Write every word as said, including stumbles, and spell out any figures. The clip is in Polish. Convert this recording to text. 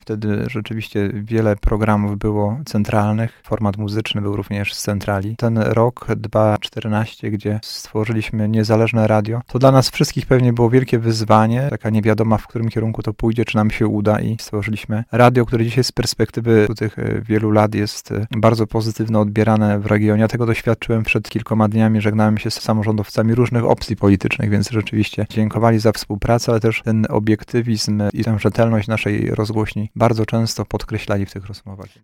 Wtedy rzeczywiście wiele programów było centralnych, format muzyczny był również z centrali. Ten rok dwa tysiące czternasty, gdzie stworzyliśmy niezależne radio, to dla nas wszystkich pewnie było wielkie wyzwanie, taka niewiadoma, w którym kierunku to pójdzie, czy nam się uda, i stworzyliśmy radio, które dzisiaj z perspektywy tych wielu lat jest bardzo pozytywno odbierane w regionie. Ja tego doświadczyłem przed kilkoma dniami, żegnałem się z samorządowcami różnych opcji politycznych, więc rzeczywiście dziękowali za współpracę, ale też ten obiektywizm i tę rzetelność naszej rozgłośni bardzo często podkreślali w tych rozmowach.